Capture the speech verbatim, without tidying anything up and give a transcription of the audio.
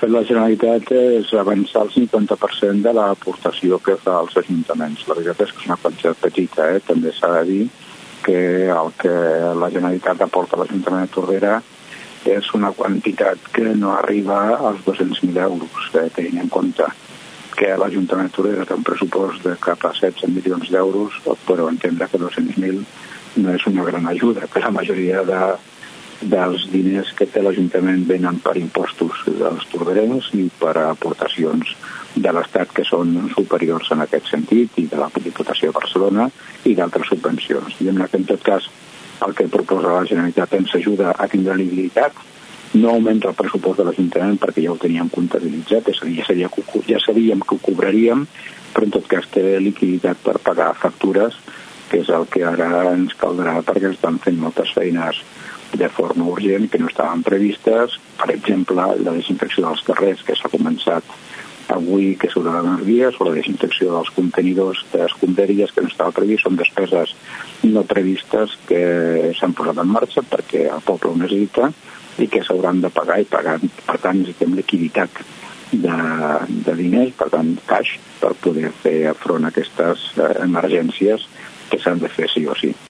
fet la Generalitat és avançar el cinquanta per cent de l'aportació que fa als ajuntaments. La veritat és que és una quantitat petita, eh? També s'ha de dir que el que la Generalitat aporta a l'Ajuntament de Tordera és una quantitat que no arriba als dos-cents mil euros, eh? Tenint en compte que l'Ajuntament de Tordera té un pressupost de cap a setze milions d'euros, però entendre que dos-cents mil no és una gran ajuda, que la majoria de, dels diners que té l'Ajuntament venen per impostos dels torderencs i per aportacions de l'Estat que són superiors en aquest sentit, i de la Diputació de Barcelona i d'altres subvencions. I en tot cas el que proposa la Generalitat ens ajuda a tindre liquiditat, no augmenta el pressupost de l'Ajuntament perquè ja ho teníem comptabilitzat, és a dir, ja, seria, ja sabíem que ho cobraríem, però en tot cas té liquiditat per pagar factures, que és el que ara ens caldrà perquè estan fent moltes feines de forma urgent que no estaven previstes. Per exemple, la desinfecció dels carrers, que s'ha començat avui, que s'haurà uns dies, o la desinfecció dels contenidors de escombraries, que no estava previst, són despeses no previstes que s'han posat en marxa perquè el poble ho necessita i que s'hauran de pagar, i pagar, per tant necessitem liquiditat de, de diners, per tant cash, per poder fer front a aquestes emergències que s'han de fer sí o sí.